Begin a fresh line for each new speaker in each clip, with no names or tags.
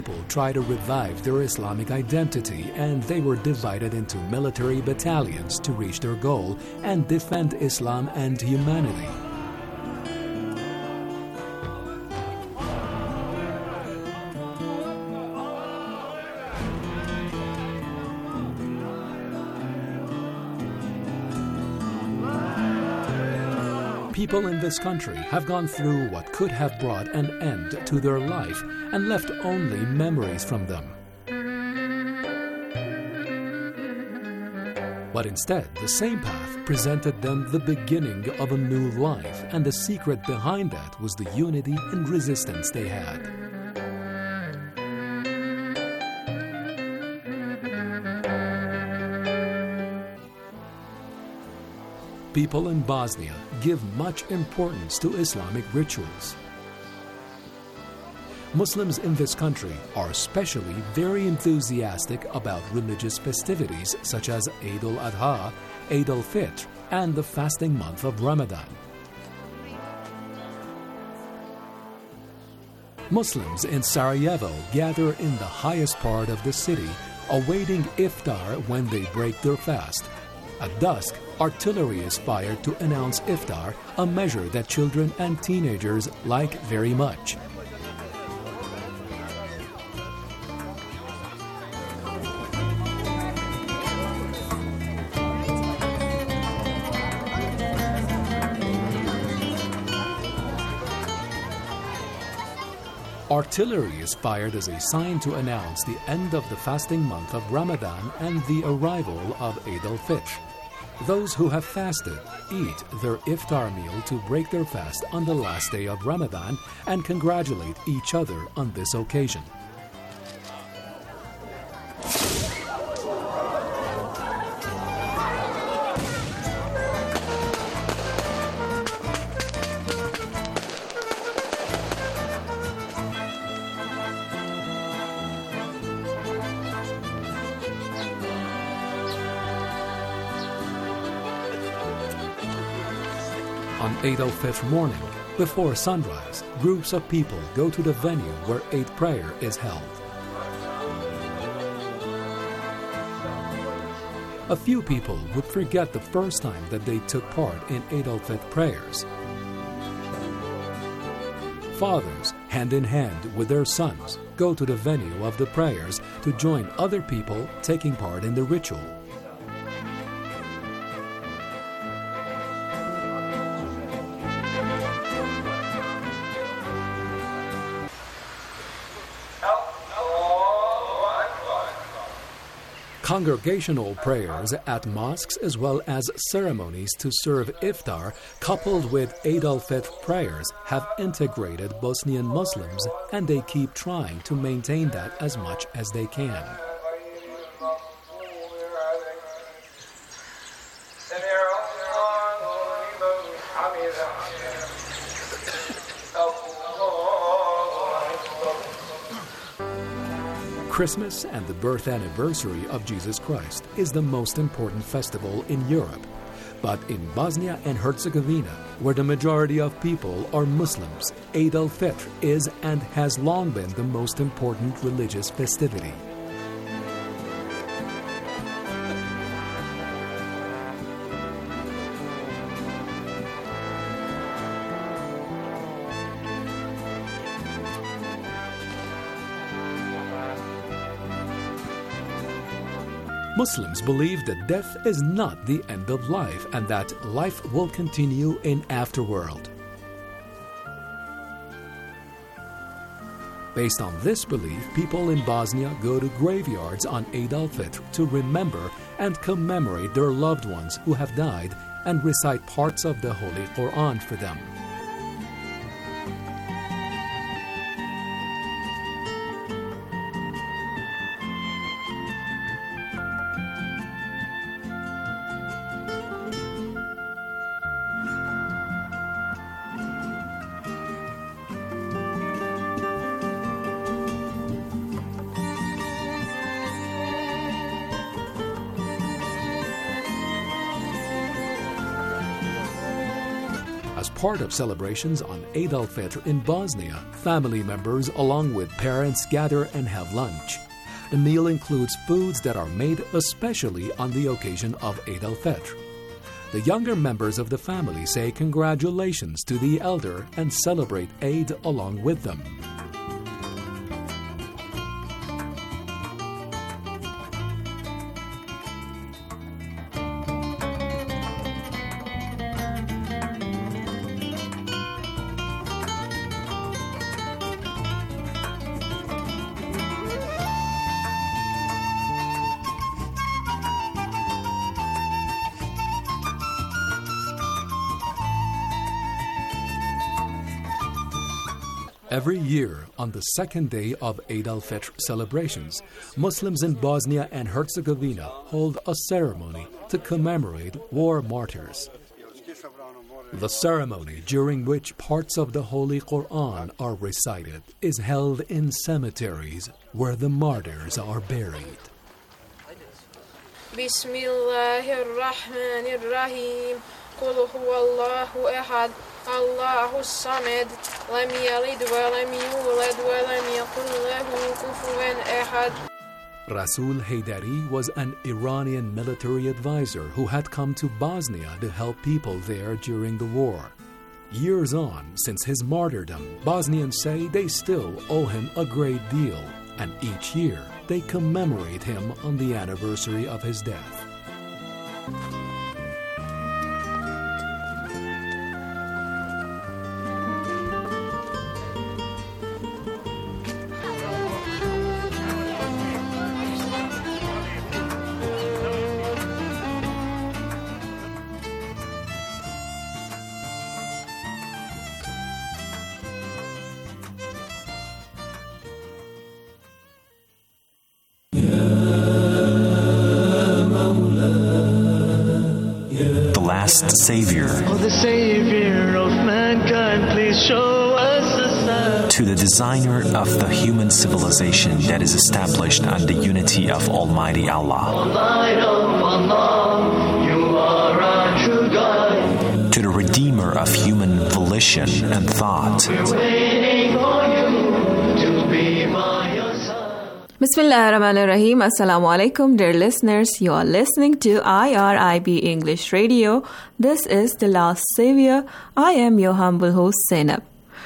People try to revive their Islamic identity, and they were divided into military battalions to reach their goal and defend Islam and humanity. People in this country have gone through what could have brought an end to their life and left only memories from them. But instead, the same path presented them the beginning of a new life, and the secret behind that was the unity and resistance they had. People in Bosnia give much importance to Islamic rituals. Muslims in this country are especially very enthusiastic about religious festivities such as Eid al-Adha, Eid al-Fitr, and the fasting month of Ramadan. Muslims in Sarajevo gather in the highest part of the city, awaiting iftar when they break their fast. At dusk, artillery is fired to announce iftar, a measure that children and teenagers like very much. Artillery is fired as a sign to announce the end of the fasting month of Ramadan and the arrival of Eid al-Fitr. Those who have fasted eat their iftar meal to break their fast on the last day of Ramadan and congratulate each other on this occasion. On Eid al-Fitr morning, before sunrise, groups of people go to the venue where Eid prayer is held. A few people would forget the first time that they took part in Eid al-Fitr prayers. Fathers, hand in hand with their sons, go to the venue of the prayers to join other people taking part in the ritual. Congregational prayers at mosques as well as ceremonies to serve iftar coupled with Eid al-Fitr prayers have integrated Bosnian Muslims, and they keep trying to maintain that as much as they can. Christmas and the birth anniversary of Jesus Christ is the most important festival in Europe. But in Bosnia and Herzegovina, where the majority of people are Muslims, Eid al-Fitr is and has long been the most important religious festivity. Muslims believe that death is not the end of life and that life will continue in afterworld. Based on this belief, people in Bosnia go to graveyards on Eid al-Fitr to remember and commemorate their loved ones who have died and recite parts of the Holy Quran for them. As part of celebrations on Eid al-Fitr in Bosnia, family members along with parents gather and have lunch. The meal includes foods that are made especially on the occasion of Eid al-Fitr. The younger members of the family say congratulations to the elder and celebrate Eid along with them. Every year, on the second day of Eid al-Fitr celebrations, Muslims in Bosnia and Herzegovina hold a ceremony to commemorate war martyrs. The ceremony, during which parts of the Holy Quran are recited, is held in cemeteries where the martyrs are buried.
Bismillahirrahmanirrahim. قل هو الله أحد الله الصمد لم يلد ولم يولد ولم يكن له كفوا أحد.
Rasul Haydari was an Iranian military advisor who had come to Bosnia to help people there during the war. Years on, since his martyrdom, Bosnians say they still owe him a great deal, and each year they commemorate him on the anniversary of his death.
Savior.
Oh, the Savior of mankind, please show us a sign.
To the designer of the human civilization that is established on the unity of Almighty Allah.
Light of Allah, you are our true guide.
To the redeemer of human volition and thought.
We're waiting for you to be by your side.
Bismillahirrahmanirrahim. Assalamu alaikum, dear listeners. You are listening to IRIB English Radio. This is The Last Savior. I am your humble host, Zainab.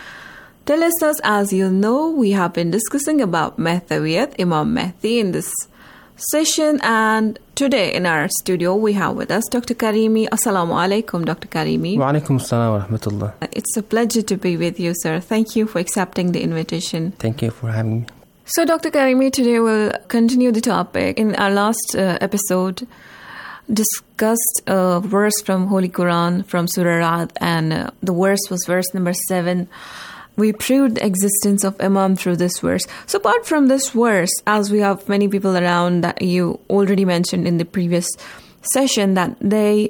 Dear listeners, as you know, we have been discussing about Mahdawiyat, Imam Mahdi in this session, and today in our studio we have with us Dr. Karimi. Assalamu alaikum, Dr. Karimi.
Wa alaikum assalam wa rahmatullah.
It's a pleasure to be with you, sir. Thank you for accepting the invitation.
Thank you for having me.
So, Dr. Karimi, today we'll continue the topic. In our last episode, discussed a verse from Holy Quran, from Surah Ra'd, and the verse was verse number 7. We proved the existence of Imam through this verse. So, apart from this verse, as we have many people around that you already mentioned in the previous session, that they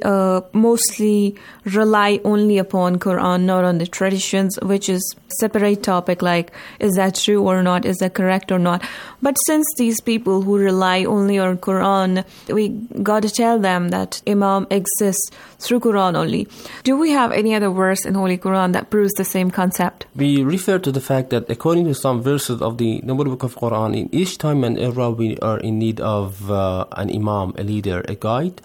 mostly rely only upon Quran, not on the traditions, which is separate topic, like is that true or not, is that correct or not. But since these people who rely only on Quran, we got to tell them that Imam exists through Quran only. Do we have any other verse in Holy Quran that proves the same concept?
We refer to the fact that according to some verses of the Noble Book of Quran, in each time and era we are in need of an Imam, a leader, a guide.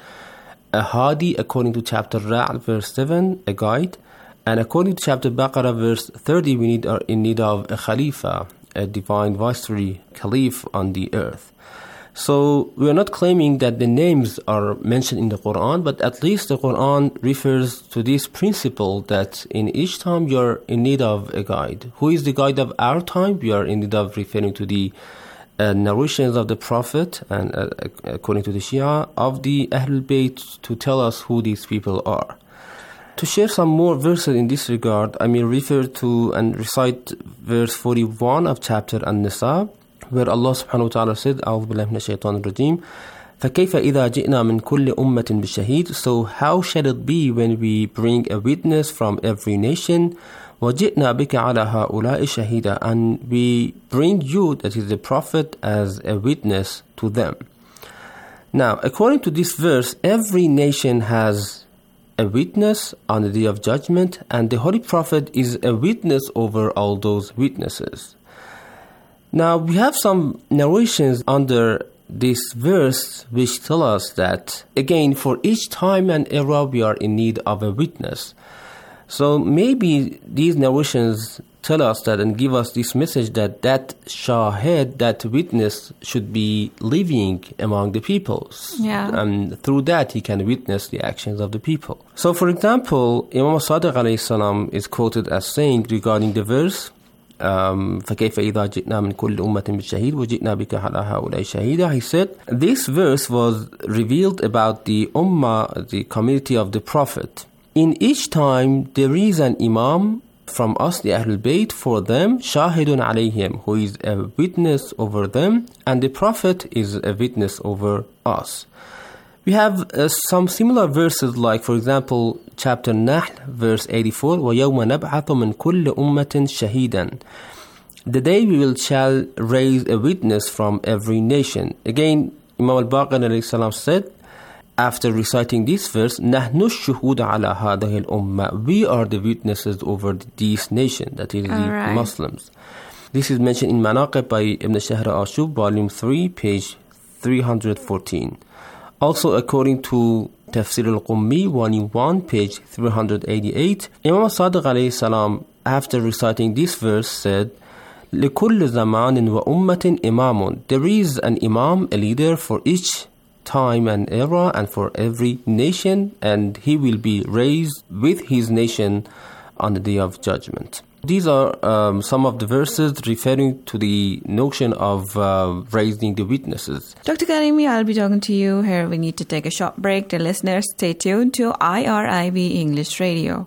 A Hadi, according to chapter Ra'd, verse 7, a guide. And according to chapter Baqarah, verse 30, we are in need of a Khalifa, a divine viceroy, Caliph on the earth. So we are not claiming that the names are mentioned in the Quran, but at least the Quran refers to this principle that in each time you are in need of a guide. Who is the guide of our time? We are in need of referring to the narrations of the Prophet and according to the Shia of the Ahlul Bayt to tell us who these people are. To share some more verses in this regard, I may refer to and recite verse 41 of chapter An-Nisa, where Allah subhanahu wa ta'ala said, أعوذ بالله من الشيطان الرجيم فكيف إذا جئنا من كل أمة بشهيد. So how shall it be when we bring a witness from every nation? وَجِئْنَا بِكَ عَلَى هَؤُلَاءِ شَهِيدًا. And we bring you, that is the Prophet, as a witness to them. Now, according to this verse, every nation has a witness on the Day of Judgment, and the Holy Prophet is a witness over all those witnesses. Now, we have some narrations under this verse which tell us that, again, for each time and era we are in need of a witness. So maybe these narrations tell us that and give us this message that shahid, that witness, should be living among the people.
Yeah.
And through that he can witness the actions of the people. So for example, Imam Sadiq alayhi salam is quoted as saying regarding the verse, فَكَيْفَ إِذَا جِئْنَا مِنْ كُلِّ أُمَّةٍ بِالشَّهِيدٍ وَجِئْنَا بِكَ عَلَى هَؤُلَاءِ شَهِيدًا. He said, this verse was revealed about the ummah, the community of the Prophet. In each time there is an imam from us, the Ahlul Bayt, for them, shahidun alayhim, who is a witness over them, and the Prophet is a witness over us. We have some similar verses, like for example chapter Nahl, verse 84, وَيَوْمَ نَبْعَثُ مِنْ كُلِّ أُمَّةٍ شَهِيدًا. The day shall raise a witness from every nation. Again, Imam al-Baqir alayhi salam said, after reciting this verse, نَحْنُ الشُّهُودَ عَلَى هَذَهِ الْأُمَّةِ, we are the witnesses over this nation, that is the Muslims. This is mentioned in Manaqib by Ibn Shahr Ashub, volume 3, page 314. Also, according to Tafsir al-Qummi, volume 1, page 388, Imam Sadiq alayhi salam, after reciting this verse, said, لِكُلِّ زَمَانٍ وَأُمَّةٍ إِمَامٌ. There is an imam, a leader for each time and era and for every nation, and he will be raised with his nation on the Day of Judgment. These are some of the verses referring to the notion of raising the witnesses.
Dr. Karimi, I'll be talking to you here. We need to take a short break. The listeners, stay tuned to IRIB English Radio.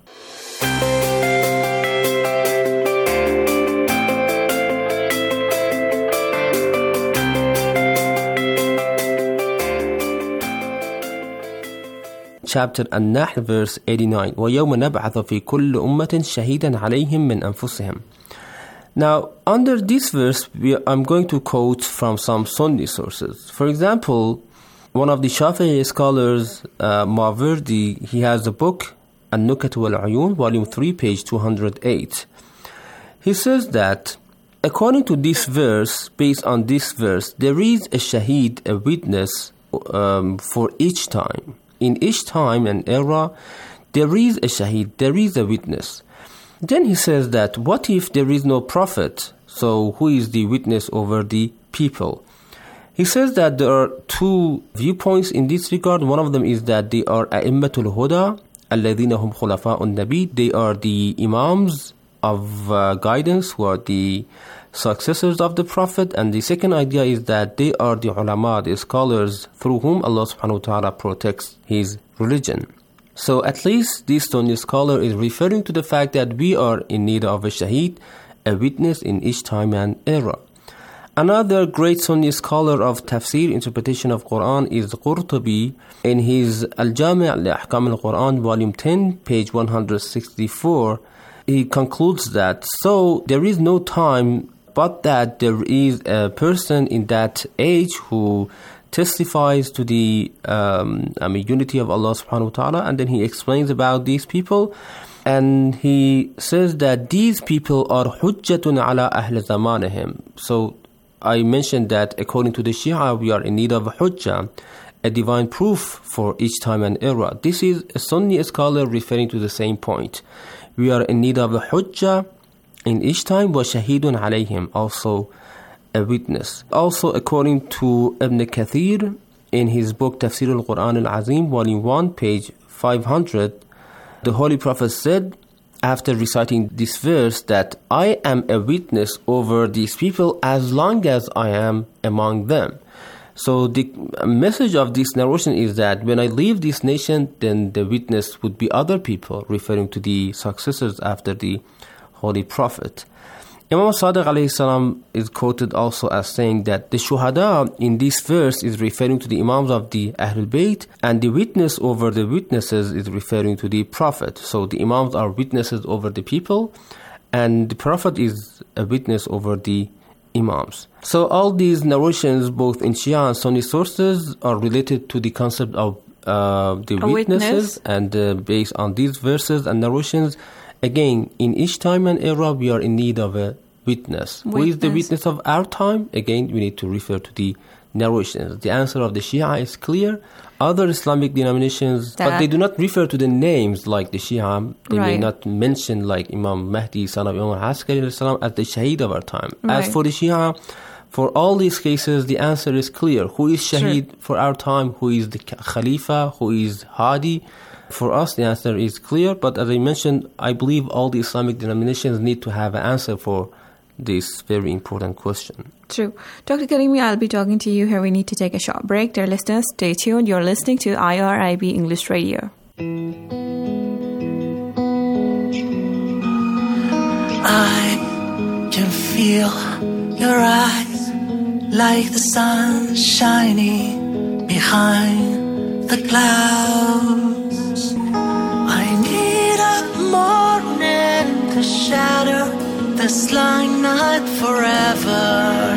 Chapter An-Nahl, verse 89. وَيَوْمَ نَبْعَثُ فِي كُلِّ أُمَّةٍ شَهِيدًا عَلَيْهِمْ مِنْ أَنفُسِهِمْ. Now, under this verse, I'm going to quote from some Sunni sources. For example, one of the Shafi'i scholars, Mawardi, he has a book, An-Nukat wal-Uyun, volume 3, page 208. He says that, according to this verse, based on this verse, there is a shaheed, a witness, for each time. In each time and era, there is a shaheed, there is a witness. Then he says that, what if there is no prophet? So who is the witness over the people? He says that there are two viewpoints in this regard. One of them is that they are a'immatul huda, alladhina hum khulafa'un nabi. They are the imams of guidance, who are the successors of the Prophet. And the second idea is that they are the ulama, the scholars, through whom Allah subhanahu wa ta'ala protects His religion. So at least this Sunni scholar is referring to the fact that we are in need of a shaheed, a witness in each time and era. Another great Sunni scholar of tafsir, interpretation of Quran, is Qurtubi. In his Al-Jami' li-Ahkam al-Quran, volume 10, page 164, he concludes that, so there is no time but that there is a person in that age who testifies to the unity of Allah subhanahu wa ta'ala, and then he explains about these people, and he says that these people are hujjatun ala ahl zamanihim. So I mentioned that according to the Shia, we are in need of a hujjah, a divine proof for each time and era. This is a Sunni scholar referring to the same point. We are in need of a hujjah in each time, wa shahidun alayhim, also a witness. Also, according to Ibn Kathir, in his book Tafsir al-Quran al-Azim, volume 1, page 500, the Holy Prophet said, after reciting this verse, that I am a witness over these people as long as I am among them. So the message of this narration is that when I leave this nation, then the witness would be other people, referring to the successors after the Holy Prophet. Imam Sadiq alayhi salam is quoted also as saying that the shuhada in this verse is referring to the imams of the Ahlul Bayt, and the witness over the witnesses is referring to the Prophet. So the imams are witnesses over the people, and the Prophet is a witness over the imams. So all these narrations, both in Shia and Sunni sources, are related to the concept of the witnesses, and based on these verses and narrations, again, in each time and era, we are in need of a witness. Who is the witness of our time? Again, we need to refer to the narrations. The answer of the Shia is clear. Other Islamic denominations, but they do not refer to the names like the Shia. They may not mention like Imam Mahdi, son of Imam Askari as the Shaheed of our time. As for the Shia, for all these cases, the answer is clear. Who is Shaheed for our time? Who is the Khalifa? Who is Hadi? For us, the answer is clear. But as I mentioned, I believe all the Islamic denominations need to have an answer for this very important question.
True. Dr. Karimi, I'll be talking to you here. We need to take a short break. Dear listeners, stay tuned. You're listening to IRIB English Radio.
I can feel your eyes like the sun shining behind the clouds. I need a morning to shatter this lying night forever.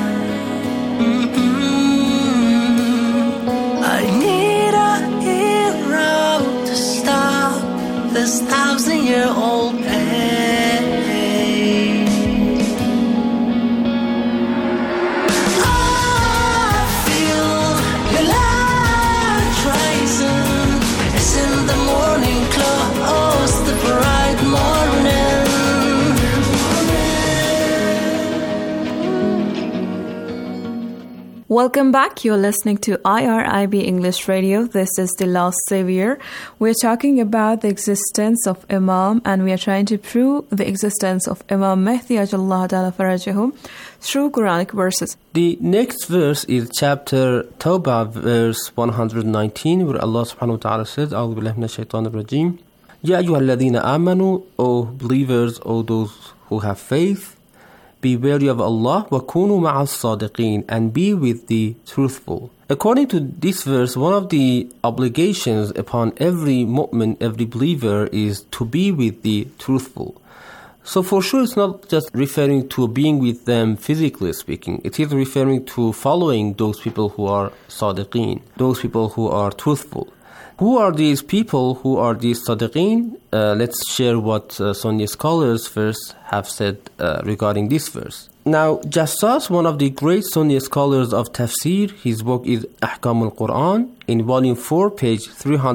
I need a hero to stop this 1,000-year-old pain. I feel your light rising. It's in the morning close, the bright morning.
Welcome back. You're listening to IRIB English Radio. This is The Lost Savior. We're talking about the existence of Imam, and we are trying to prove the existence of Imam Mahdi Ajallahu Ta'ala Farajahu through Quranic verses.
The next verse is chapter Tawbah, verse 119, where Allah subhanahu wa ta'ala says, أعوذ بالله من الشيطان الرجيم يا أيها الذين آمنوا, O believers, O those who have faith, be wary of Allah, وَكُونُوا مَعَ الصَّادِقِينَ, and be with the truthful. According to this verse, one of the obligations upon every mu'min, every believer, is to be with the truthful. So for sure, it's not just referring to being with them physically speaking. It is referring to following those people who are sadiqeen, those people who are truthful. Who are these people? Who are these sadiqeen? Let's share what Sunni scholars first have said regarding this verse. Now, Jassas, one of the great Sunni scholars of tafsir, his book is Ahkam al-Quran, in volume 4, page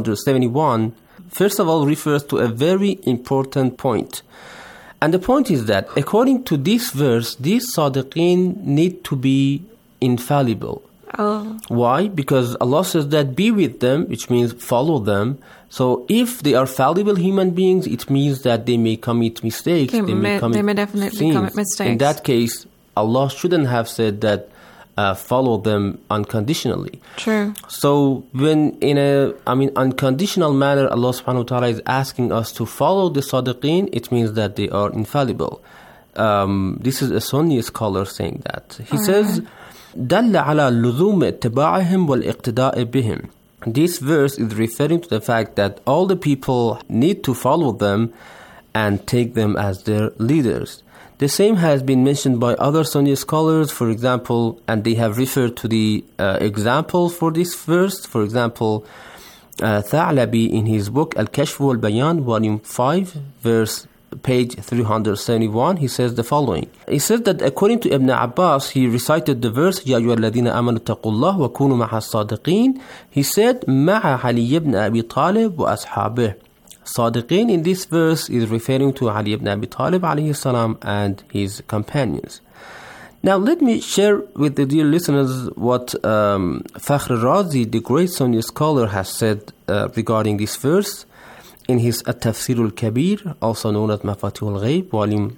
371, first of all refers to a very important point. And the point is that, according to this verse, these sadiqeen need to be infallible.
Oh.
Why? Because Allah says that be with them, which means follow them. So if they are fallible human beings, it means that they may commit mistakes. They may
definitely
sins.
commit mistakes.
In that case, Allah shouldn't have said that follow them unconditionally.
True.
So when in a unconditional manner, Allah subhanahu wa ta'ala is asking us to follow the sadiqeen, it means that they are infallible. This is a Sunni scholar saying that. He says, دل على لزوم اتباعهم والاقتداء بهم. This verse is referring to the fact that all the people need to follow them and take them as their leaders. The same has been mentioned by other Sunni scholars, for example, and they have referred to the example for this verse. For example, Tha'labi in his book Al-Kashf wal-Bayan, volume 5, verse page 371, he says the following. He says that according to Ibn Abbas, he recited the verse يَا أَيُّهَا الَّذِينَ آمَنُوا اتَّقُوا اللَّهَ وَكُونُوا مَعَ الصَّادِقِينَ. He said مَعَ عَلِيِّ بْنِ أَبِي طَالِبٍ وَأَصْحَابِهِ. Sadiqeen in this verse is referring to Ali ibn Abi Talib alayhi salam and his companions. Now let me share with the dear listeners what Fakhr Razi, the great Sunni scholar, has said regarding this verse in his At-Tafsir al-Kabir, also known as Mafatih al-Ghayb, volume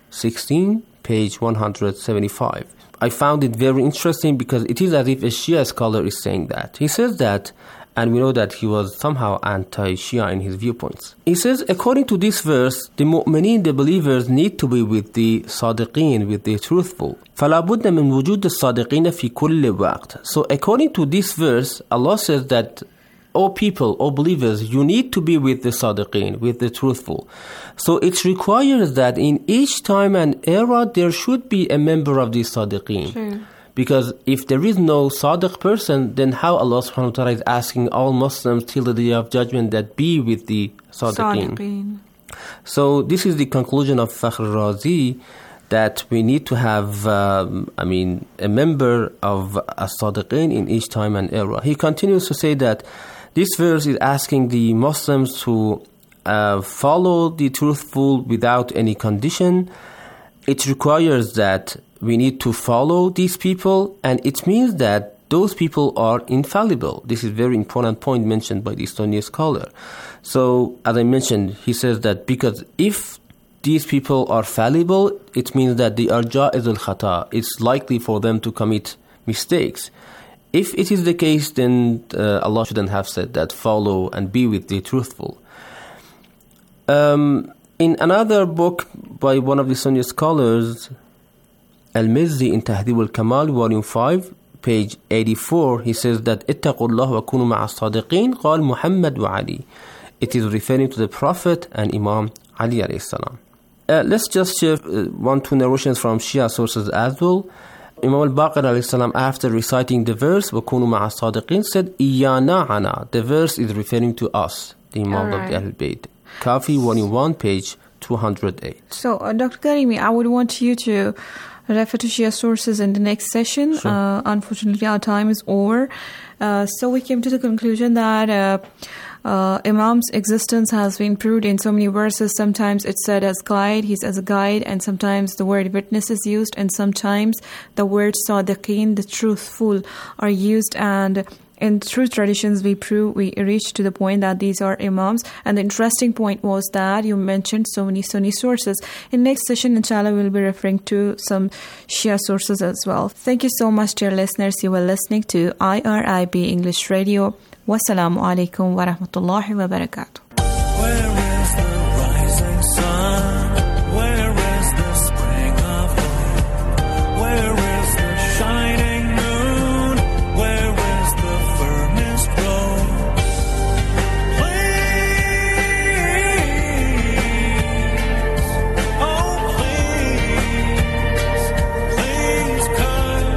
16, page 175. I found it very interesting because it is as if a Shia scholar is saying that. He says that, and we know that he was somehow anti-Shia in his viewpoints. He says, according to this verse, the mu'mineen, the believers, need to be with the sadiqeen, with the truthful. فَلَا بُدَّ مِنْ وُجُودِ الصَّادِقِينَ فِي كُلِّ وَقْتٍ. So according to this verse, Allah says that, O people, O believers, you need to be with the sadiqeen, with the truthful. So it requires that in each time and era, there should be a member of the sadiqeen.
Sure.
Because if there is no Sadiq person, then how Allah subhanahu wa ta'ala is asking all Muslims till the day of judgment that be with the Sadiqeen. So this is the conclusion of Fakhr Razi, that we need to have, a member of as-Sadiqeen in each time and era. He continues to say that this verse is asking the Muslims to follow the truthful without any condition. It requires that we need to follow these people, and it means that those people are infallible. This is a very important point mentioned by the Estonian scholar. So, as I mentioned, he says that because if these people are fallible, it means that they are ja'iz al-khata. It's likely for them to commit mistakes. If it is the case, then Allah shouldn't have said that, follow and be with the truthful. In another book by one of the Sunni scholars, Al-Mizzi in Tahdhib al-Kamal, volume 5, page 84, he says that اتقوا الله وكونوا مع الصادقين قال محمد وعلي. It is referring to the Prophet and Imam Ali alayhi salam. Let's just share two narrations from Shia sources as well. Imam al-Baqir alayhi salam, after reciting the verse وَكُونُوا مَعَ الصَّادِقِينَ, said إِيَّانَا عَنَا. The verse is referring to us, the Imam of the Ahlul Bayt. Kafi, volume 1, page 208.
So, Dr. Karimi, I would want you to refer to Shia sources in the next session.
Sure.
Unfortunately, our time is over. So we came to the conclusion that Imam's existence has been proved in so many verses. Sometimes it's said as guide, he's as a guide, and sometimes the word witness is used, and sometimes the word sadiqeen, the truthful, are used. And in truth traditions, we reached to the point that these are Imams. And the interesting point was that you mentioned so many Sunni sources. In next session, inshallah, we'll be referring to some Shia sources as well. Thank you so much, dear listeners. You were listening to IRIB English Radio. Wassalamu alaikum wa rahmatullahi wa barakatuh.
Where is the rising sun? Where is the spring of hope? Where is the shining moon? Where is the firmest road? Please, oh please, please come.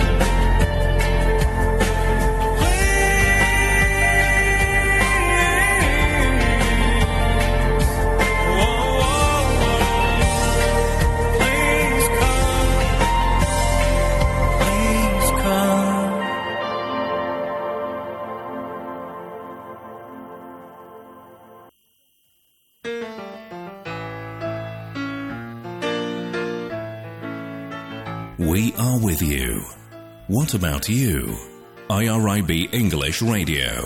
We are with you. What about you? IRIB English Radio.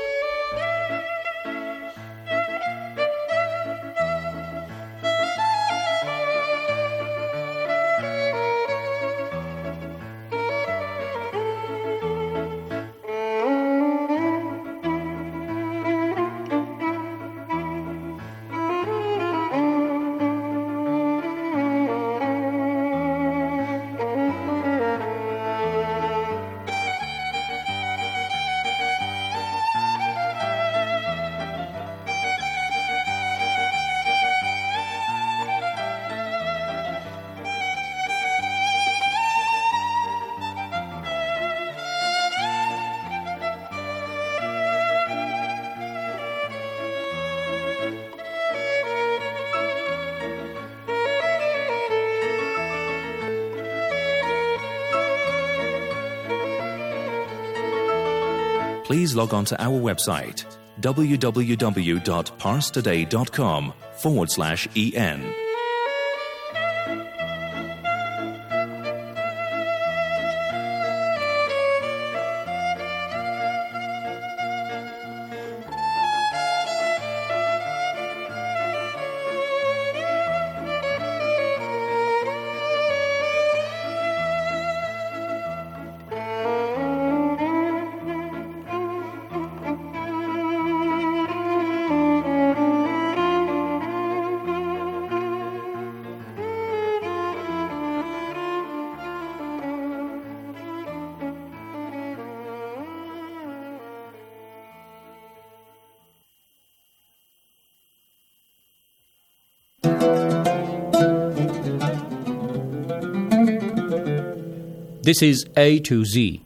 Please log on to our website www.parstoday.com/en.
This is A to Z.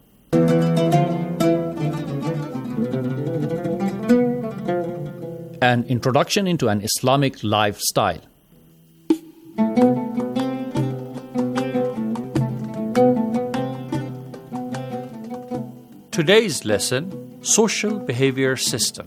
An introduction into an Islamic lifestyle. Today's lesson, social behavior system.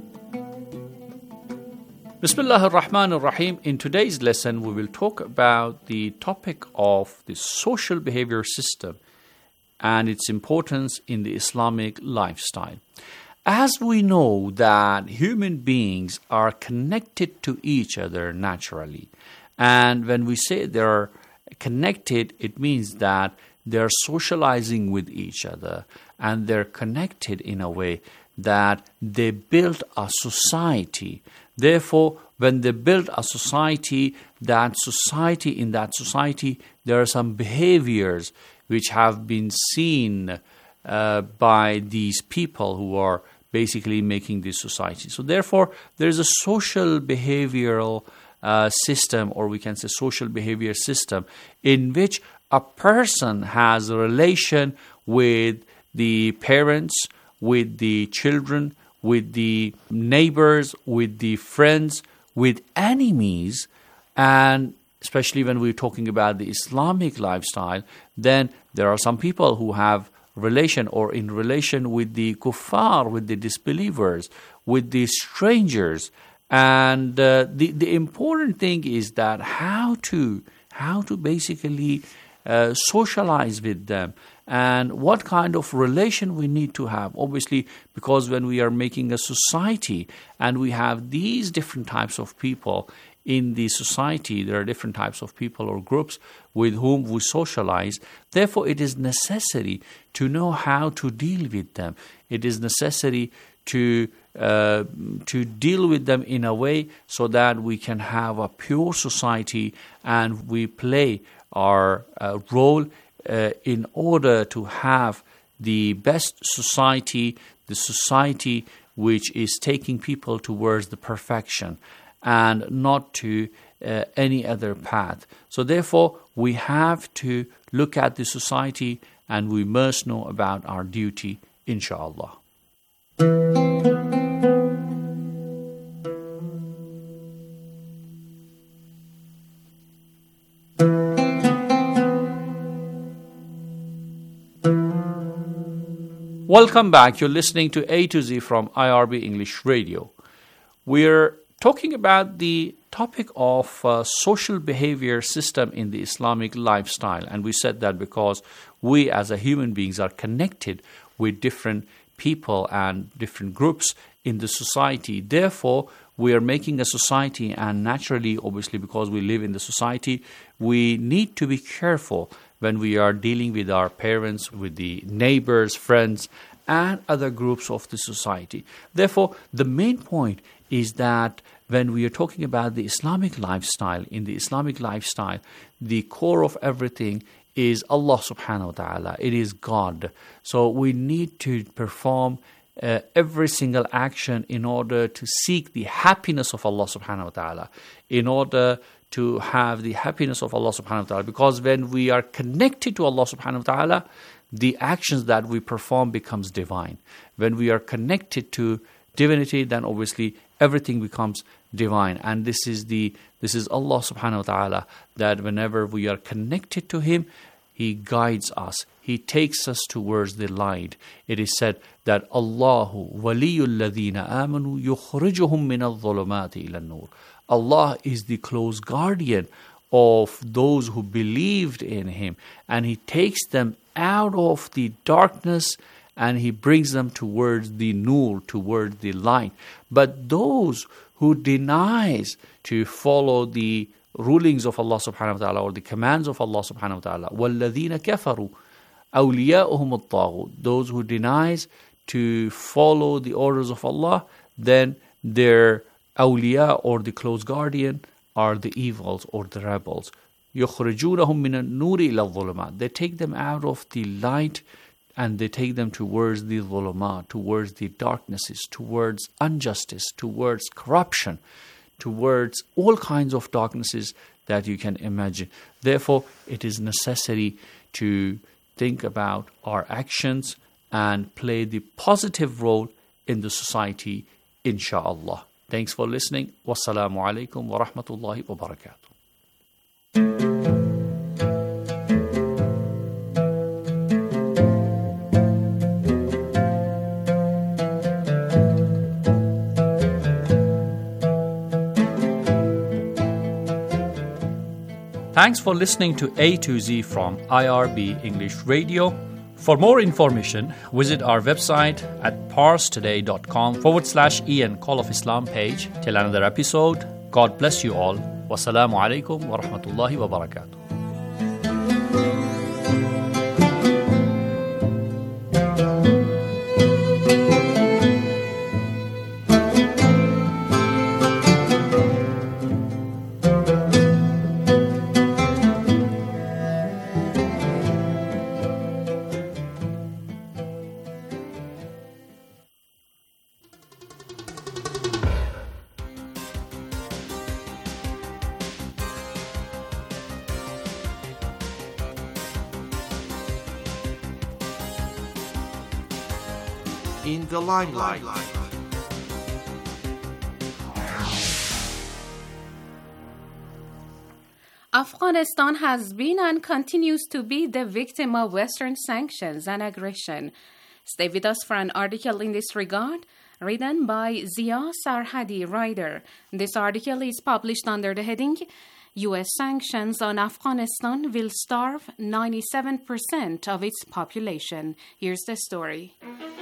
Bismillah ar-Rahman ar-Rahim. In today's lesson, we will talk about the topic of the social behavior system and its importance in the Islamic lifestyle. As we know that human beings are connected to each other naturally, and when we say they're connected, it means that they're socializing with each other and they're connected in a way that they build a society. Therefore, when they build a society, in that society, there are some behaviors which have been seen by these people who are basically making this society. So therefore, there is a social behavioral system, or we can say social behavior system, in which a person has a relation with the parents, with the children, with the neighbors, with the friends, with enemies, and especially when we're talking about the Islamic lifestyle, then there are some people who have relation or in relation with the kuffar, with the disbelievers, with the strangers. And the important thing is that how to basically socialize with them, and what kind of relation we need to have. Obviously, because when we are making a society and we have these different types of people in the society, there are different types of people or groups with whom we socialize. Therefore, it is necessary to know how to deal with them. It is necessary to deal with them in a way so that we can have a pure society and we play our role in order to have the best society, the society which is taking people towards the perfection and not to any other path. So therefore, we have to look at the society and we must know about our duty, inshallah. Welcome back. You're listening to A to Z from IRB English Radio. We're talking about the topic of social behavior system in the Islamic lifestyle. And we said that because we as a human beings are connected with different people and different groups in the society. Therefore, we are making a society, and naturally, obviously, because we live in the society, we need to be careful when we are dealing with our parents, with the neighbors, friends, and other groups of the society. Therefore, the main point is that when we are talking about the Islamic lifestyle, in the Islamic lifestyle, the core of everything is Allah subhanahu wa ta'ala. It is God. So we need to perform every single action in order to seek the happiness of Allah subhanahu wa ta'ala, in order to have the happiness of Allah subhanahu wa ta'ala. Because when we are connected to Allah subhanahu wa ta'ala, the actions that we perform becomes divine. When we are connected to divinity, then obviously everything becomes divine. And this is Allah subhanahu wa ta'ala, that whenever we are connected to Him, He guides us. He takes us towards the light. It is said that Allahu waliyul ladhina amanu yukhrijuhum min al-dhulumati ila an-nur. Allah is the close guardian of those who believed in Him, and He takes them out of the darkness and He brings them towards the nur, towards the light. But those who denies to follow the rulings of Allah subhanahu wa ta'ala or the commands of Allah subhanahu wa ta'ala, وَالَّذِينَ كَفَرُوا أَوْلِيَاؤُهُمُ الطَّاغُوتُ, those who denies to follow the orders of Allah, then their awliya or the close guardian are the evils or the rebels. يُخْرِجُونَهُم مِّنَ النُّورِ إِلَى الظُّلُمَاتِ, they take them out of the light and they take them towards the dhulumat, towards the darknesses, towards injustice, towards corruption, towards all kinds of darknesses that you can imagine. Therefore, it is necessary to think about our actions and play the positive role in the society, insha'Allah. Thanks for listening. Wassalamu alaikum wa rahmatullahi wa barakatuh. Thanks for listening to A to Z from IRB English Radio. For more information, visit our website at parstoday.com/Ian Call of Islam page. Till another episode, God bless you all. Wassalamu alaikum wa rahmatullahi wa barakatuh.
In the limelight.
Afghanistan has been and continues to be the victim of Western sanctions and aggression. Stay with us for an article in this regard, written by Zia Sarhadi, writer. This article is published under the heading, U.S. sanctions on Afghanistan will starve 97% of its population. Here's the story.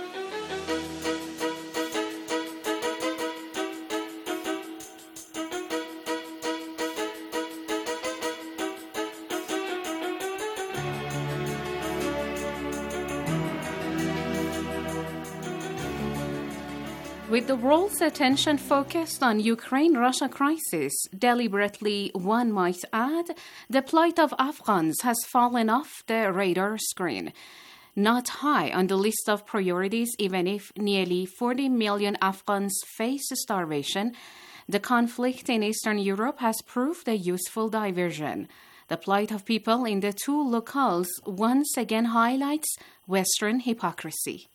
With the world's attention focused on Ukraine-Russia crisis, deliberately one might add, the plight of Afghans has fallen off the radar screen. Not high on the list of priorities, even if nearly 40 million Afghans face starvation, the conflict in Eastern Europe has proved a useful diversion. The plight of people in the two locales once again highlights Western hypocrisy.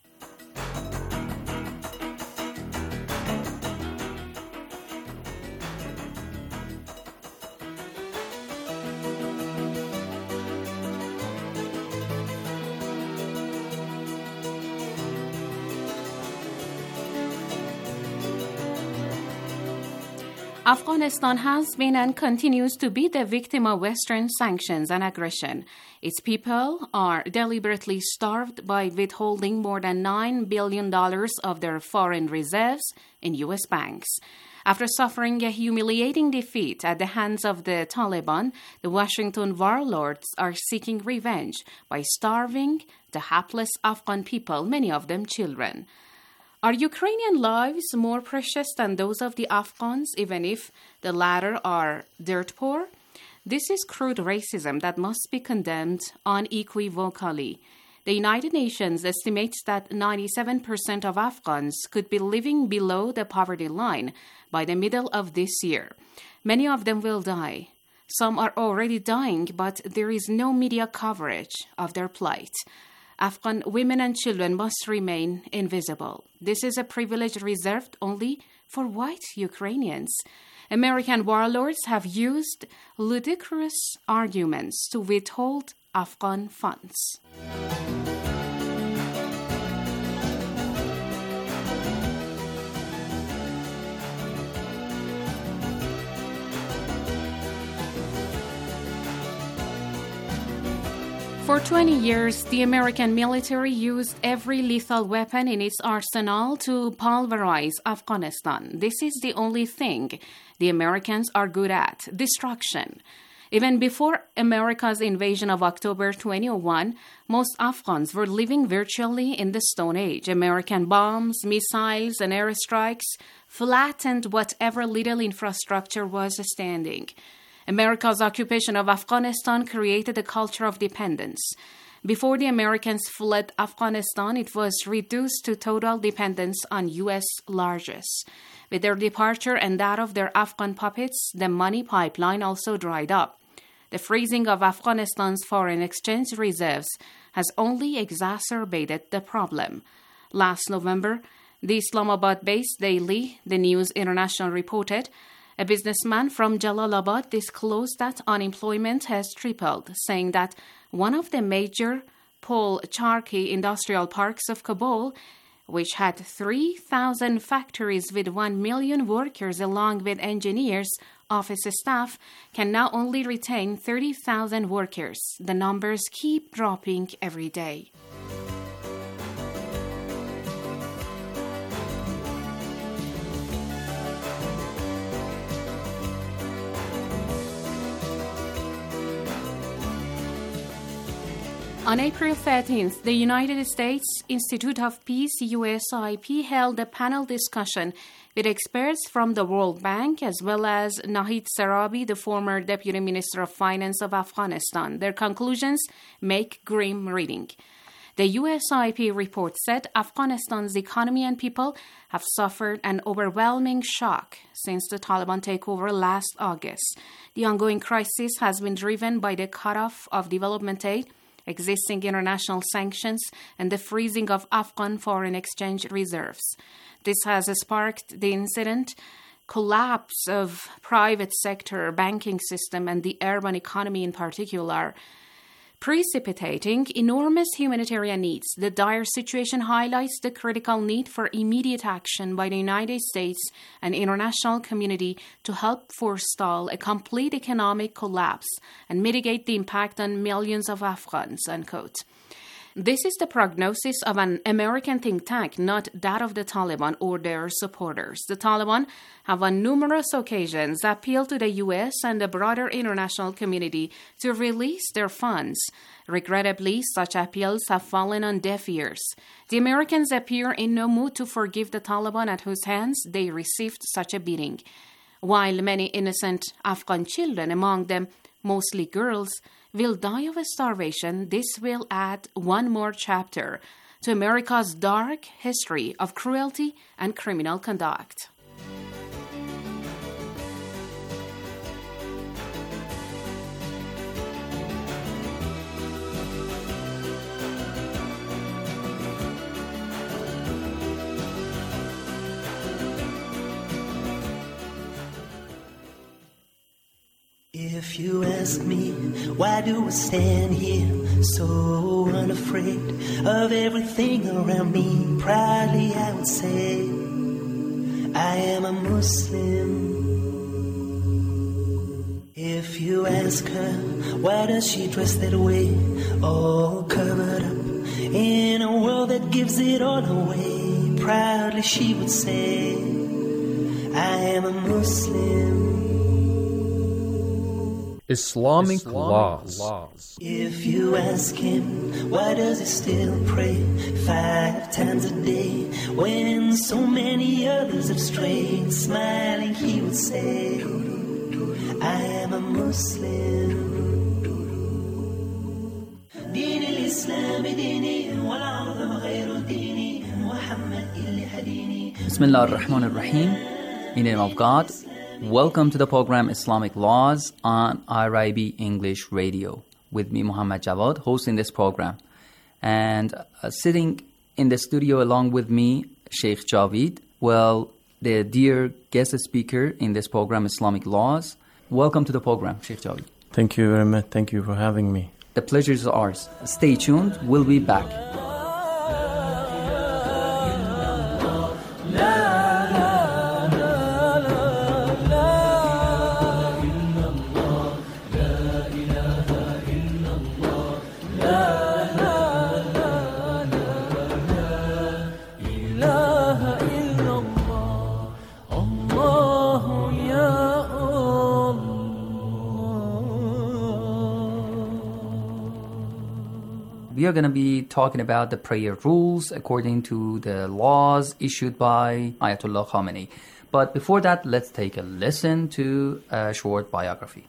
Afghanistan has been and continues to be the victim of Western sanctions and aggression. Its people are deliberately starved by withholding more than $9 billion of their foreign reserves in U.S. banks. After suffering a humiliating defeat at the hands of the Taliban, the Washington warlords are seeking revenge by starving the hapless Afghan people, many of them children. Are Ukrainian lives more precious than those of the Afghans, even if the latter are dirt poor? This is crude racism that must be condemned unequivocally. The United Nations estimates that 97% of Afghans could be living below the poverty line by the middle of this year. Many of them will die. Some are already dying, but there is no media coverage of their plight. Afghan women and children must remain invisible. This is a privilege reserved only for white Ukrainians. American warlords have used ludicrous arguments to withhold Afghan funds. For 20 years, the American military used every lethal weapon in its arsenal to pulverize Afghanistan. This is the only thing the Americans are good at: destruction. Even before America's invasion of October 2001, most Afghans were living virtually in the Stone Age. American bombs, missiles, and airstrikes flattened whatever little infrastructure was standing. America's occupation of Afghanistan created a culture of dependence. Before the Americans fled Afghanistan, it was reduced to total dependence on U.S. largesse. With their departure and that of their Afghan puppets, the money pipeline also dried up. The freezing of Afghanistan's foreign exchange reserves has only exacerbated the problem. Last November, the Islamabad-based daily The News International reported a businessman from Jalalabad disclosed that unemployment has tripled, saying that one of the major Pol Charki industrial parks of Kabul, which had 3,000 factories with 1 million workers along with engineers, office staff, can now only retain 30,000 workers. The numbers keep dropping every day. On April 13th, the United States Institute of Peace, USIP, held a panel discussion with experts from the World Bank as well as Nahid Sarabi, the former Deputy Minister of Finance of Afghanistan. Their conclusions make grim reading. The USIP report said Afghanistan's economy and people have suffered an overwhelming shock since the Taliban takeover last August. The ongoing crisis has been driven by the cutoff of development aid, existing international sanctions, and the freezing of Afghan foreign exchange reserves. This has sparked the incident, collapse of private sector banking system and the urban economy in particular, precipitating enormous humanitarian needs. The dire situation highlights the critical need for immediate action by the United States and international community to help forestall a complete economic collapse and mitigate the impact on millions of Afghans, unquote. This is the prognosis of an American think tank, not that of the Taliban or their supporters. The Taliban have on numerous occasions appealed to the U.S. and the broader international community to release their funds. Regrettably, such appeals have fallen on deaf ears. The Americans appear in no mood to forgive the Taliban at whose hands they received such a beating. While many innocent Afghan children, among them mostly girls, will die of starvation, this will add one more chapter to America's dark history of cruelty and criminal conduct.
If you ask me, why do I stand here so unafraid of everything around me? Proudly I would say, I am a Muslim. If you ask her, why does she dress that way, all covered up in a world that gives it all away? Proudly she would say, I am a Muslim.
Islamic laws.
If you ask him, why does he still pray 5 times a day when so many others have strayed? Smiling he would say, I am a Muslim. دين الإسلام ديني والعظم غير ديني محمد اللي هديني.
Bismillah ar-Rahman ar-Rahim. In the name of God. Welcome to the program Islamic Laws on IRIB English Radio. With me, Muhammad Jawad, hosting this program. And sitting in the studio along with me, Sheikh Javid. Well, the dear guest speaker in this program, Islamic Laws. Welcome to the program, Sheikh Javid.
Thank you very much. Thank you for having me.
The pleasure is ours. Stay tuned. We'll be back. We are going to be talking about the prayer rules according to the laws issued by Ayatollah Khamenei. But before that, let's take a listen to a short biography.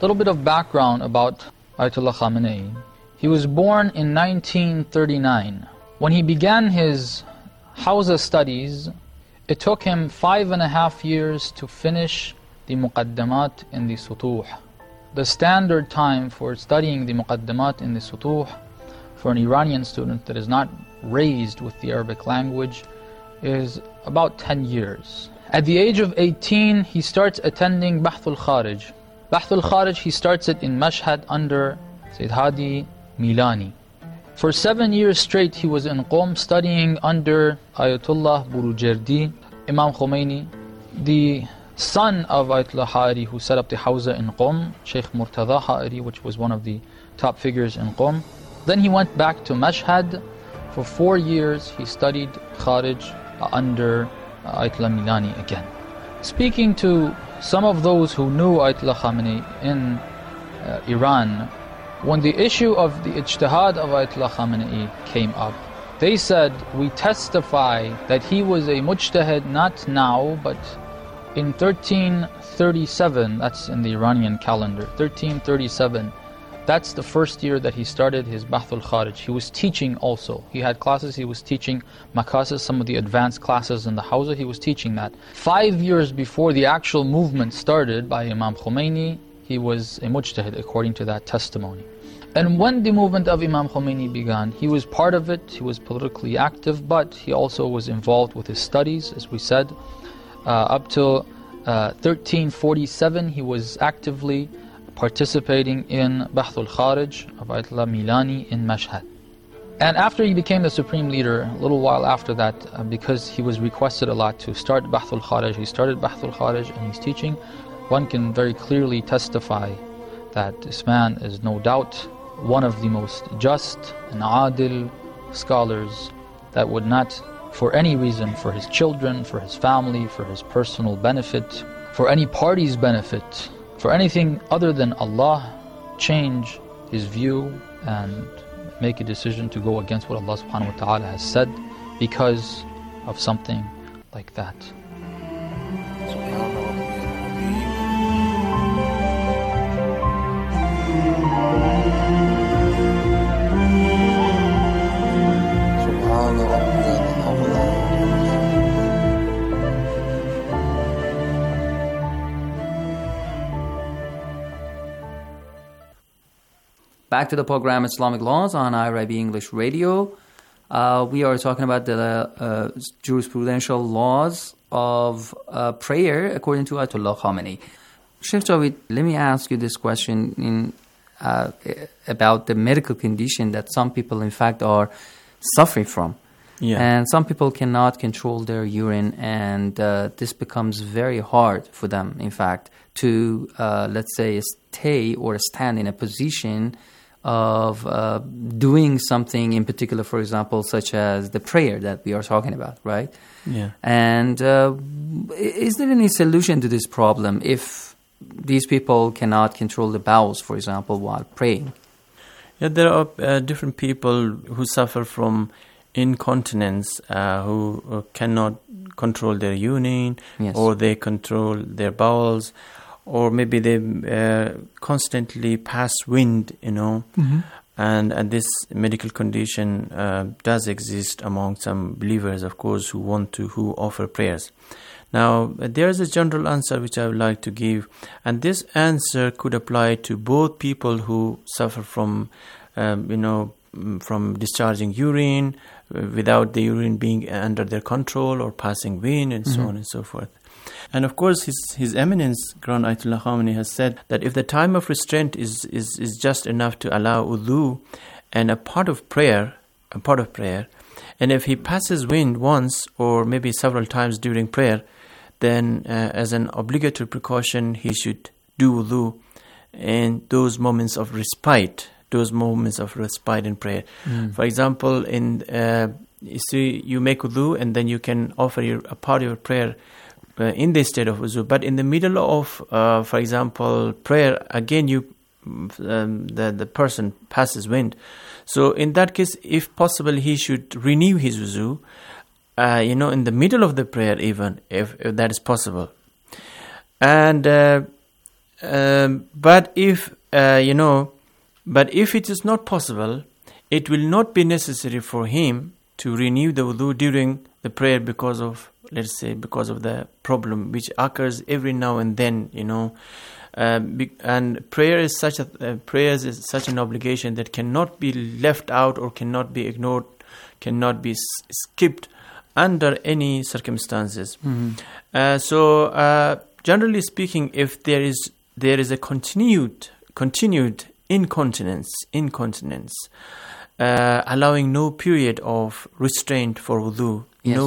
little bit of background about Ayatollah Khamenei. He was born in 1939. When he began his Hawza studies, it took him 5.5 years to finish the Muqaddamat in the Sutuh. The standard time for studying the Muqaddamat in the Sutuh for an Iranian student that is not raised with the Arabic language is about 10 years. At the age of 18, he starts attending Bahthul Kharij. Bahthul Kharij, he starts it in Mashhad under Sayyid Hadi Milani. For 7 years straight, he was in Qom studying under Ayatollah Burujerdi, Imam Khomeini, the son of Ayatollah Ha'iri, who set up the Hawza in Qom, Sheikh Murtada Ha'iri, which was one of the top figures in Qom. Then he went back to Mashhad. For 4 years, he studied Kharij under Ayatollah Milani again. Speaking to some of those who knew Ayatollah Khamenei in Iran, when the issue of the ijtihad of Ayatollah Khamenei came up, they said, we testify that he was a mujtahid not now, but in 1337, that's in the Iranian calendar, 1337, that's the first year that he started his Bahthul Kharij. He was teaching also. He had classes, he was teaching makasis, some of the advanced classes in the Hawza, he was teaching that. 5 years before the actual movement started by Imam Khomeini, he was a mujtahid according to that testimony. And when the movement of Imam Khomeini began, he was part of it, he was politically active, but he also was involved with his studies, as we said. Up till 1347, he was actively participating in Bahthul Kharij of Ayatollah Milani in Mashhad. And after he became the supreme leader, a little while after that, because he was requested a lot to start Bahthul Kharij, he started Bahthul Kharij and he's teaching. One can very clearly testify that this man is no doubt one of the most just and adil scholars that would not, for any reason, for his children, for his family, for his personal benefit, for any party's benefit, for anything other than Allah, change his view and make a decision to go against what Allah subhanahu wa ta'ala has said because of something like that.
Back to the program Islamic Laws on IRIB English Radio. We are talking about the jurisprudential laws of prayer according to Ayatollah Khamenei. Sheikh Javed, let me ask you this question about the medical condition that some people in fact are suffering from.
Yeah.
And some people cannot control their urine, and this becomes very hard for them, in fact, to, let's say, stay or stand in a position of doing something in particular, for example, such as the prayer that we are talking about, right?
Yeah.
And is there any solution to this problem if these people cannot control the bowels, for example, while praying?
Yeah, there are different people who suffer from incontinence, who cannot control their urine,
Yes.
or they control their bowels, or maybe they constantly pass wind,
Mm-hmm.
and this medical condition does exist among some believers, of course, who offer prayers. Now, there is a general answer which I would like to give, and this answer could apply to both people who suffer from, from discharging urine without the urine being under their control, or passing wind, and so on and so forth. And of course, His Eminence Grand Ayatollah Khamenei has said that if the time of restraint is just enough to allow wudu and a part of prayer, and if he passes wind once or maybe several times during prayer, then as an obligatory precaution, he should do wudu in those moments of respite in prayer. For example, you make wudu and then you can offer a part of your prayer in the state of wudu, but in the middle of, for example, prayer, again the person passes wind. So in that case, if possible, he should renew his wudu, in the middle of the prayer, even if that is possible. And
But if it is not possible, it will not be necessary for him to renew the wudu during the prayer because of the problem which occurs every now and then, and prayer is such an obligation that cannot be left out or cannot be ignored, cannot be skipped under any circumstances. So generally speaking, if there is a continued incontinence, allowing no period of restraint for wudu,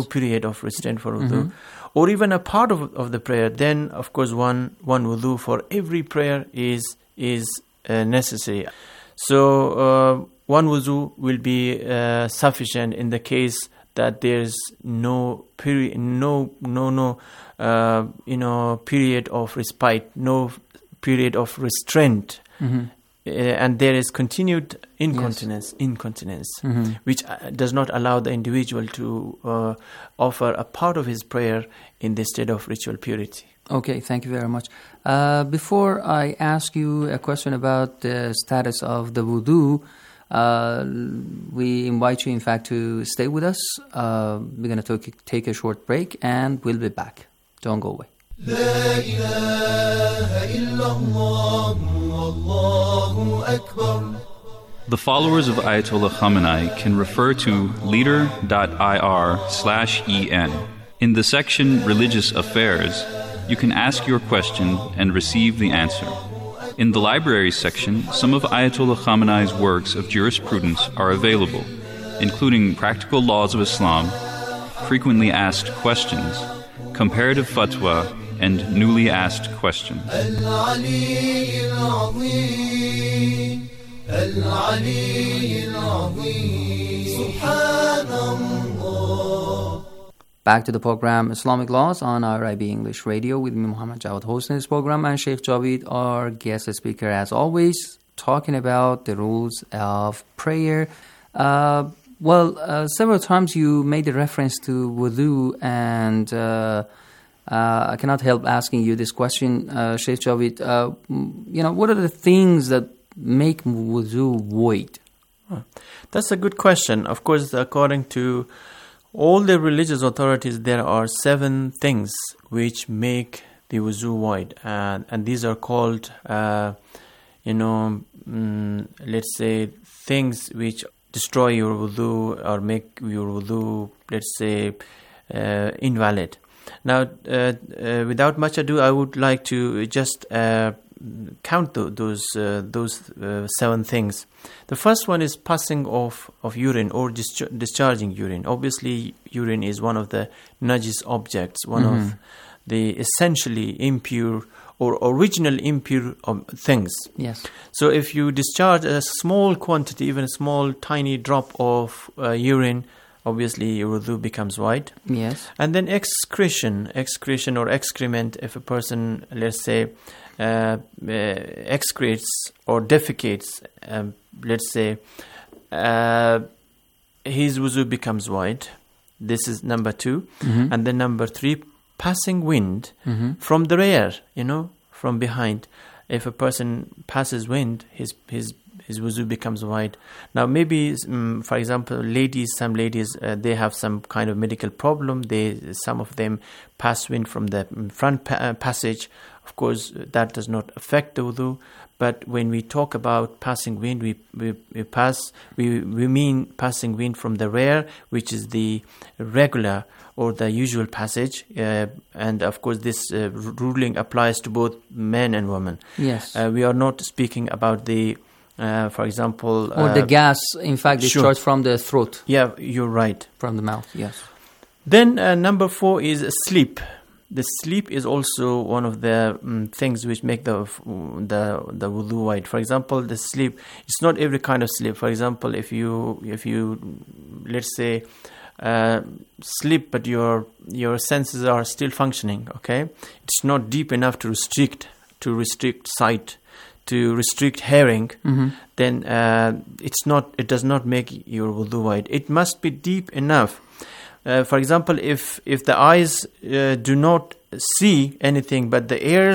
or even a part of the prayer, then of course one wudu for every prayer is necessary. So one wudu will be sufficient in the case that there's no period, period of respite, no period of restraint. And there is continued incontinence, which does not allow the individual to offer a part of his prayer in the state of ritual purity.
Okay, thank you very much. Before I ask you a question about the status of the wudu, we invite you, in fact, to stay with us. We're going to take a short break, and we'll be back. Don't go away.
لا إله إلا الله والله أكبر.
The followers of Ayatollah Khamenei can refer to leader.ir/en. In the section Religious Affairs, you can ask your question and receive the answer. In the library section, some of Ayatollah Khamenei's works of jurisprudence are available, including Practical Laws of Islam, Frequently Asked Questions, Comparative Fatwa, and Newly Asked Questions.
Back to the program Islamic Laws on IRIB English Radio with me, Muhammad Jawad, hosting this program, and Sheikh Javid, our guest speaker, as always, talking about the rules of prayer. Several times you made a reference to wudu, and I cannot help asking you this question, Sheikh Javid. What are the things that make wudu void?
That's a good question. Of course, according to all the religious authorities, there are 7 things which make the wudu void, and these are called, let's say, things which destroy your wudu or make your wudu, let's say, invalid. Now, without much ado, I would like to just count those 7 things. The first one is passing of urine or discharging urine. Obviously, urine is one of the najis objects, one of the essentially impure or original impure things.
Yes.
So if you discharge a small quantity, even a small tiny drop of urine, obviously your wudu becomes void.
Yes.
And then excretion or excrement, if a person, let's say, excretes or defecates, let's say, his wudu becomes void. This is number 2. And then number 3, passing wind from the rear, from behind. If a person passes wind, his wudu becomes void. Now, maybe, for example, some ladies, they have some kind of medical problem. Some of them pass wind from the front passage. Of course, that does not affect the wudu. But when we talk about passing wind, we mean passing wind from the rear, which is the regular or the usual passage. And of course, this ruling applies to both men and women.
Yes.
We are not speaking about the, for example...
or the gas, in fact, discharged from the throat.
Yeah, you're right.
From the mouth, yes.
Then number 4 is sleep. The sleep is also one of the things which make the wudu void. For example, the sleep, it's not every kind of sleep. For example, if you let's say sleep, but your senses are still functioning, okay? It's not deep enough to restrict sight, to restrict hearing, then it does not make your wudu void. It must be deep enough. For example, if the eyes do not see anything, but the ears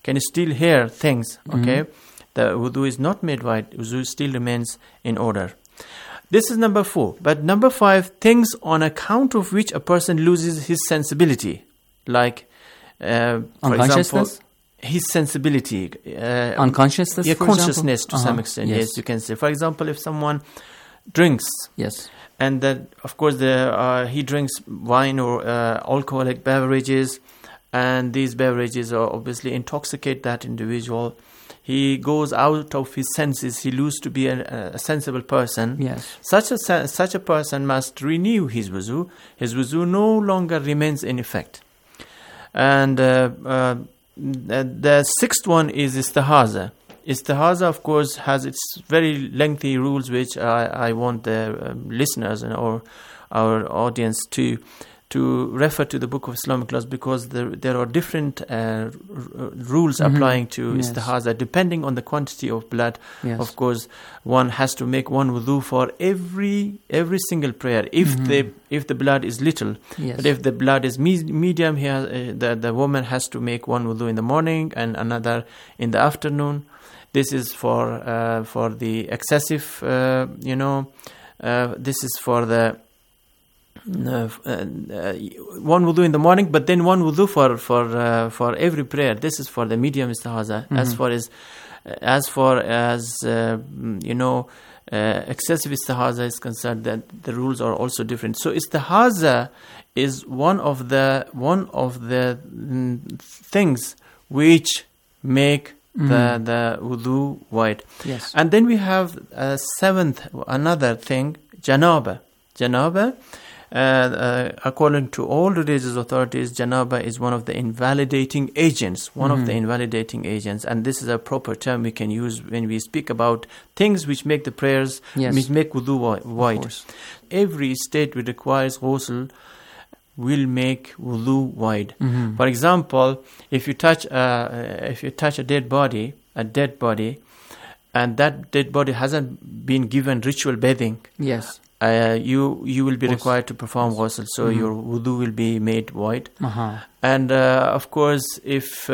can still hear things, okay, the wudu is not made white. Wudu still remains in order. This is number 4. But number 5, things on account of which a person loses his sensibility, like, for example, his sensibility,
unconsciousness,
consciousness to some extent. Yes, you can say. For example, if someone drinks, and that, of course, he drinks wine or alcoholic beverages, and these beverages are obviously intoxicate that individual. He goes out of his senses. He loses to be a sensible person.
Yes.
Such a person must renew his wuzu. His wuzu no longer remains in effect. And the 6th one is istihaza. Istihaza, of course, has its very lengthy rules, which I want the listeners or our audience to refer to the Book of Islamic Laws, because there are different rules applying to istihaza depending on the quantity of blood. Of course, one has to make one wudu for every single prayer if the blood is little. But if the blood is medium, the woman has to make one wudu in the morning and another in the afternoon. This is for the excessive, this is for the one wudu in the morning, but then one wudu for every prayer. This is for the medium istihaza. As far as excessive istihaza is concerned, that the rules are also different. So istihaza is one of the things which make the wudu white.
Yes.
And then we have 7th, another thing, janaba. According to all religious authorities, janaba is one of the invalidating agents. And this is a proper term we can use when we speak about things which make the prayers, which make wudu white. Every state which requires ghusl will make wudu white. For example, if you touch a dead body, and that dead body hasn't been given ritual bathing, you will be required to perform ghusl, so your wudu will be made white. And of course, if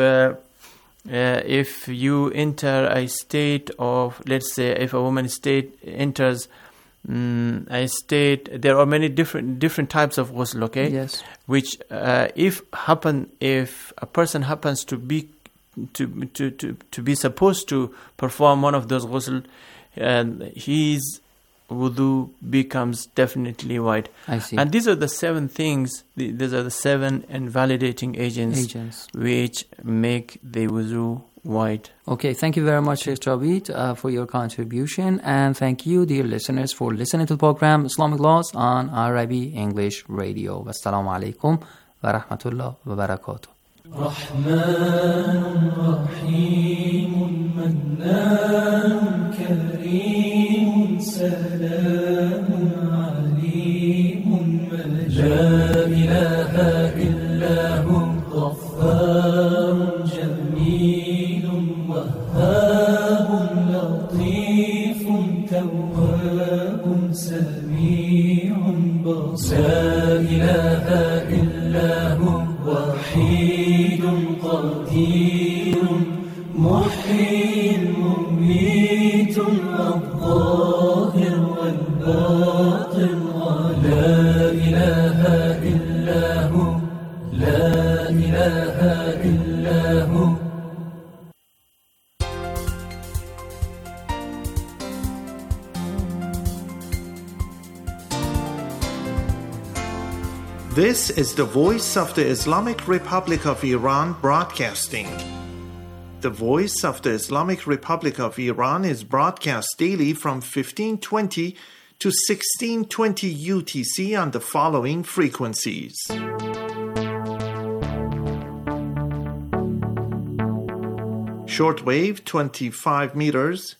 you enter a state of, let's say, if a woman enters a state, there are many different types of ghusl, okay?
Yes.
Which if a person happens to be supposed to perform one of those ghusl, his wudu becomes definitely white.
I see.
And these are the 7 things. These are the 7 invalidating agents which make the wudu white.
Okay, thank you very much, Sheikh Javed, for your contribution, and thank you, dear listeners, for listening to the program Islamic Laws on RIB English Radio. Wassalamu alaikum wa rahmatullah wa barakatuh.
رحمن رحيم منان كريم سلام عليم لا إله إلا هو غفار جميل وهاب لطيف تواب سميع بصير لا إله إلا هو وحيد قدير محيي مميت الظاهر والباطن لا إله إلا هو لا إله إلا هو.
This is the voice of the Islamic Republic of Iran broadcasting. The voice of the Islamic Republic of Iran is broadcast daily from 1520 to 1620 UTC on the following frequencies. Shortwave 25 meters,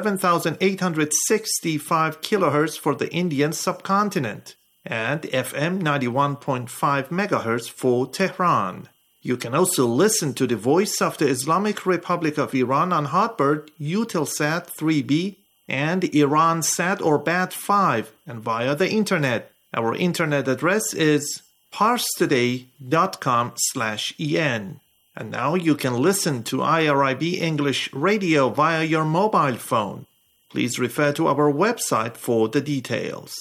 11,865 kilohertz for the Indian subcontinent, and FM 91.5 megahertz for Tehran. You can also listen to the Voice of the Islamic Republic of Iran on Hotbird, Eutelsat 3B, and Iransat or BAT5, and via the internet. Our internet address is parstoday.com/en. And now you can listen to IRIB English Radio via your mobile phone. Please refer to our website for the details.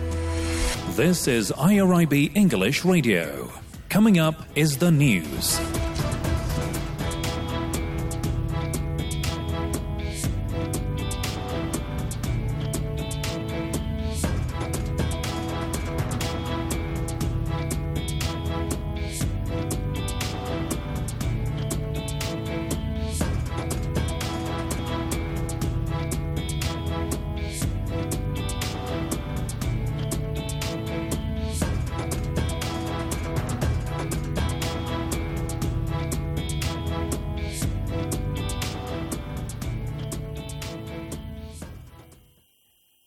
This is IRIB English Radio. Coming up is the news.